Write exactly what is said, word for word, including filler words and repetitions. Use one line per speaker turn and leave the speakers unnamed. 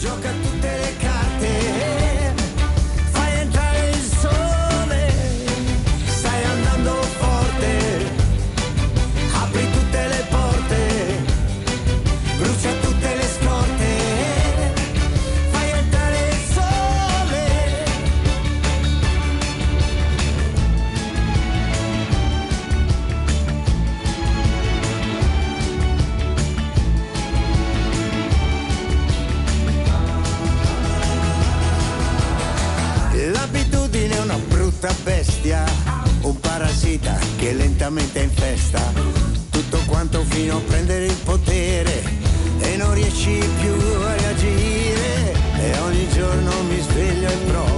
gioca tutte le carte, fai entrare il sole, stai andando forte, apri tutte le porte, brucia tutte le scorte, fai entrare il sole. L'abitudine è una brutta bestia, un parassita che lentamente infesta tutto quanto fino a prendere il potere e non riesci più a reagire, e ogni giorno mi sveglio e provo